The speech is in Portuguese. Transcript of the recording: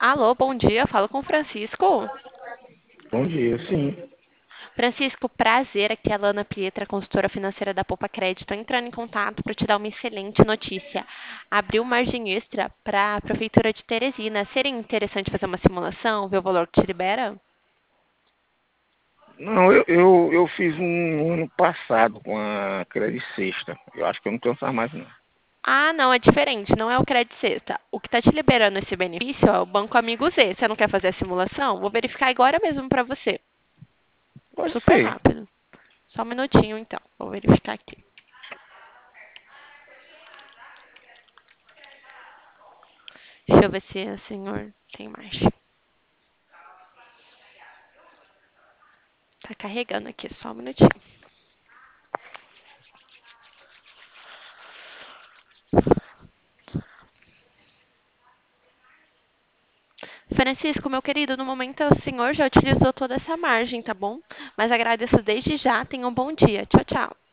Alô, bom dia. Falo com o Francisco. Bom dia, sim. Francisco, prazer. Aqui é a Lana Pietra, consultora financeira da Poupa Crédito, entrando em contato para te dar uma excelente notícia. Abriu margem extra para a Prefeitura de Teresina. Seria interessante fazer uma simulação, ver o valor que te libera? Não, eu fiz um ano passado com a Credit Sexta. Eu acho que eu não tenho essa mais, não. Ah, não, é diferente. Não é o Crédito Sexta. O que está te liberando esse benefício é o Banco Amigo Z. Você não quer fazer a simulação? Vou verificar agora mesmo para você. Pode Super ser. rápido. Só um minutinho, então. Vou verificar aqui. Deixa eu ver se o senhor tem margem. Tá carregando aqui, só um minutinho. Francisco, meu querido, no momento o senhor já utilizou toda essa margem, tá bom? Mas agradeço desde já. Tenha um bom dia. Tchau, tchau.